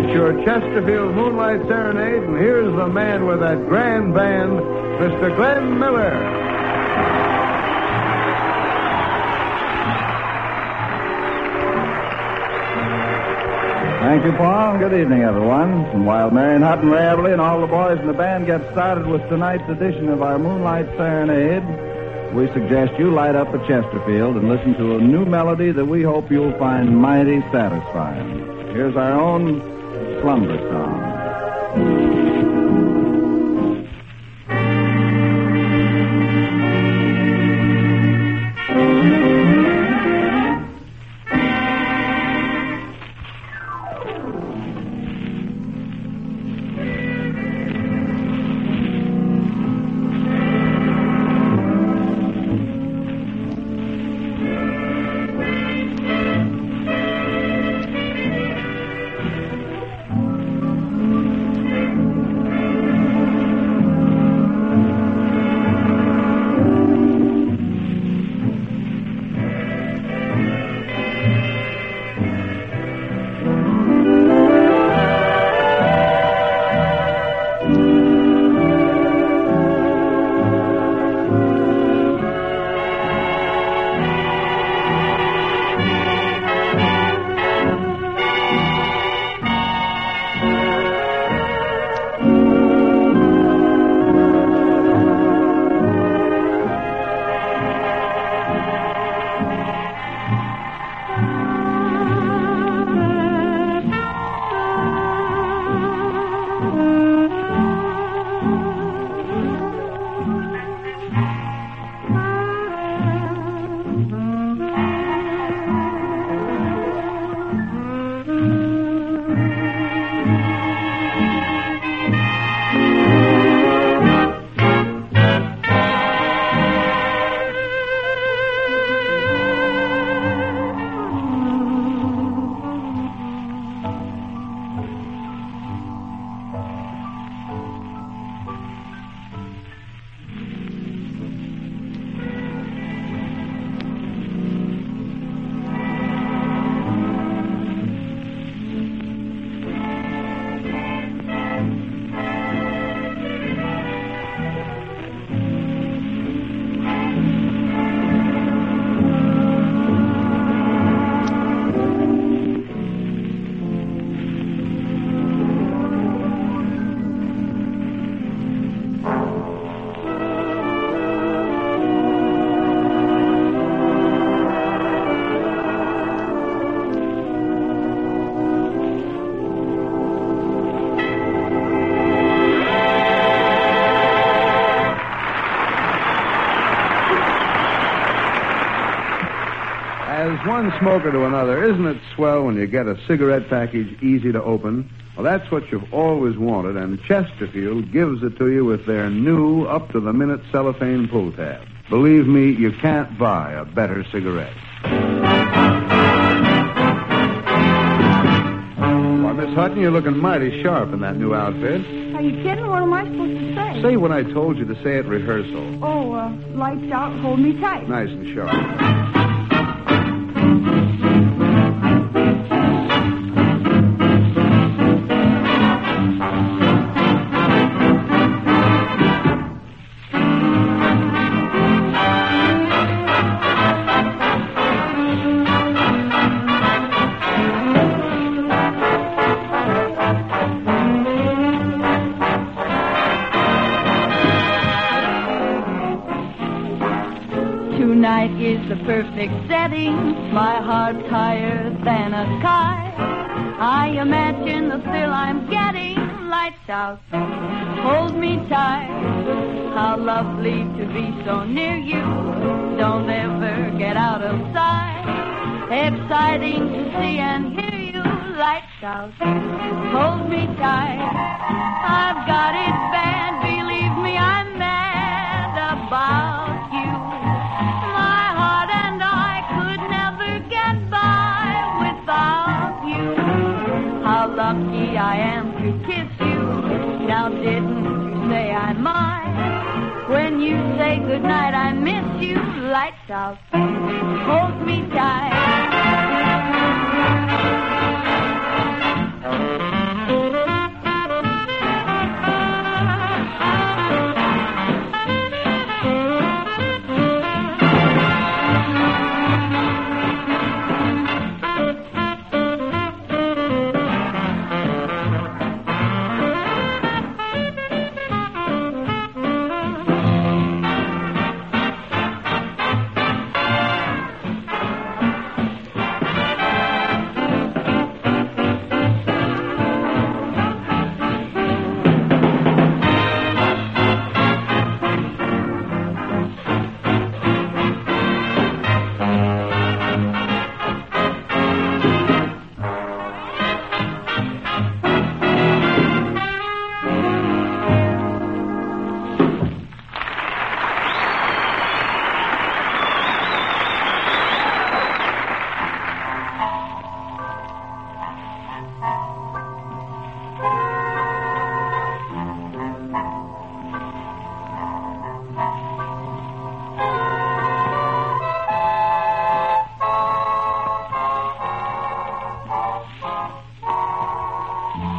It's your Chesterfield Moonlight Serenade, and here's the man with that grand band, Mr. Glenn Miller. Thank you, Paul. Good evening, everyone. And while Marion Hutton, Ray Everly, and all the boys in the band get started with tonight's edition of our Moonlight Serenade, we suggest you light up a Chesterfield and listen to a new melody that we hope you'll find mighty satisfying. Here's our own Slumber Song. One smoker to another, isn't it swell when you get a cigarette package easy to open? Well, that's what you've always wanted, and Chesterfield gives it to you with their new, up-to-the-minute cellophane pull tab. Believe me, you can't buy a better cigarette. Why, Miss Hutton, you're looking mighty sharp in that new outfit. Are you kidding? What am I supposed to say? Say what I told you to say at rehearsal. Oh, lights out, hold me tight. Nice and sharp. Tonight is the perfect setting, my heart's higher than a sky. I imagine the thrill I'm getting, lights out, hold me tight. How lovely to be so near you, don't ever get out of sight. Exciting to see and hear you, lights out, hold me tight. I've got it bad, believe me, I'm mad about you. My heart and I could never get by without you. How lucky I am to kiss you. Now didn't you say I'm mine? When you say goodnight, I miss you. Lights out, hold me tight.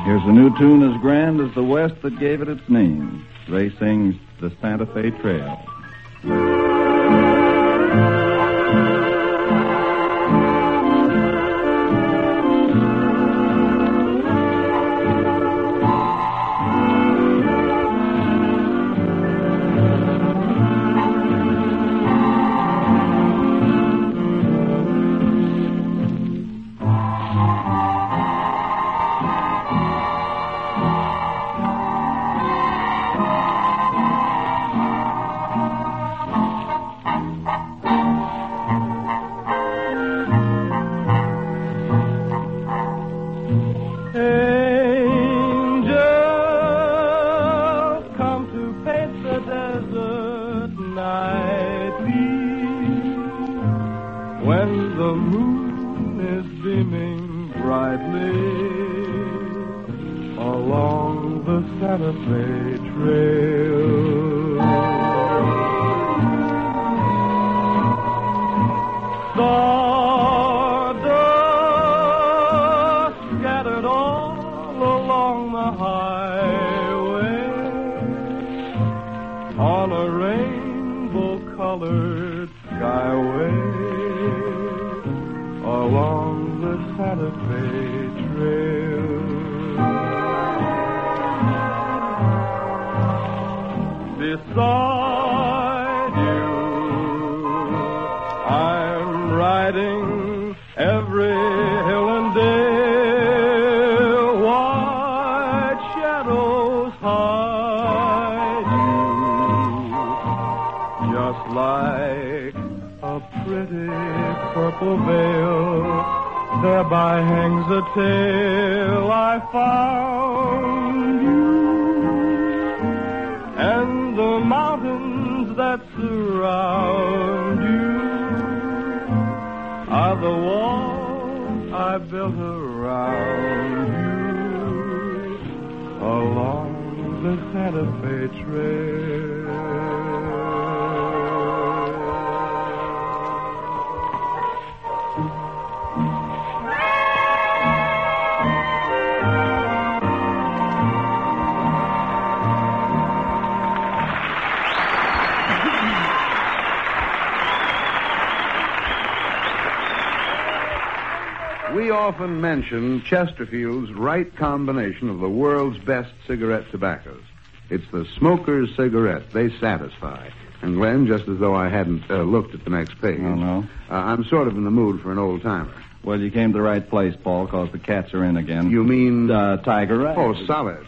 Here's a new tune as grand as the West that gave it its name. Ray sings the Santa Fe Trail. When the moon is beaming brightly along the Santa Fe Trail, stardust scattered all along the highway on a rainbow-colored skyway along the Santa Fe Trail. Beside you, I'm riding every hill and dale. White shadows hide you, just like a pretty purple veil. Thereby hangs a tale. I found you, and the mountains that surround you are the walls I built around you along the Santa Fe Trail. We often mention Chesterfield's right combination of the world's best cigarette tobaccos. It's the smoker's cigarette. They satisfy. And, Glenn, just as though I hadn't looked at the next page. Oh, no? I'm sort of in the mood for an old-timer. Well, you came to the right place, Paul, because the cats are in again. You mean... Tiger Rag. Oh, solid.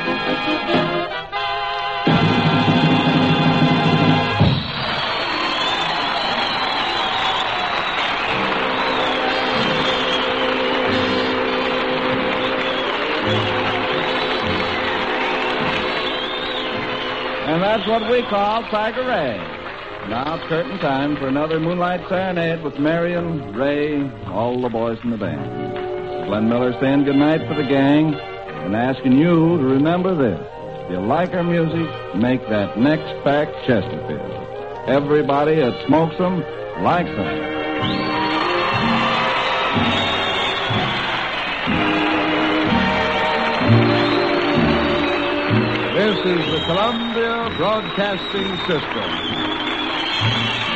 And that's what we call Tiger Ray. Now it's curtain time for another Moonlight Serenade with Marion, Ray, all the boys in the band. Glenn Miller saying goodnight for the gang and asking you to remember this. If you like our music, make that next pack Chesterfield. Everybody that smokes them likes them. This is the Columbia Broadcasting System.